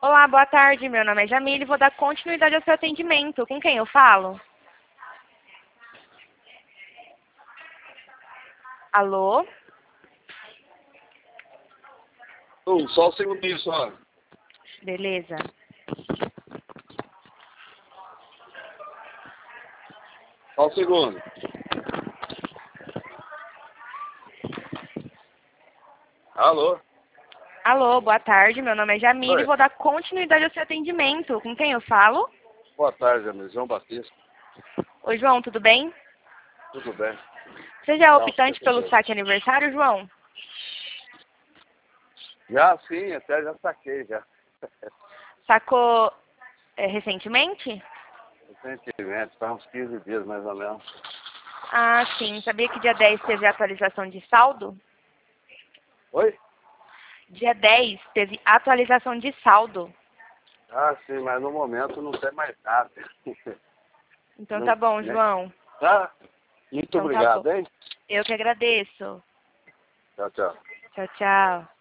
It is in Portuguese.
Olá, boa tarde. Meu nome é Jamile e vou dar continuidade ao seu atendimento. Com quem eu falo? Alô? Só um segundinho só. Beleza. Só um segundo. Alô? Alô, boa tarde. Meu nome é Jamile e Oi. vou dar continuidade ao seu atendimento. Com quem eu falo? Boa tarde, amigo. João Batista. Oi, João, tudo bem? Tudo bem? Você já é Não, optante pelo tudo bem. saque aniversário, João? Já sim, até já saquei já. Sacou recentemente? Recentemente, faz uns 15 dias mais ou menos. Ah, sim. Sabia que dia 10 teve atualização de saldo? Oi? Dia 10 teve atualização de saldo. Ah, sim, mas no momento não tem mais nada. Então Não, tá bom, né? João. Tá? Muito Então tá bom. obrigado, hein? Eu que agradeço. Tchau, tchau. Tchau, tchau.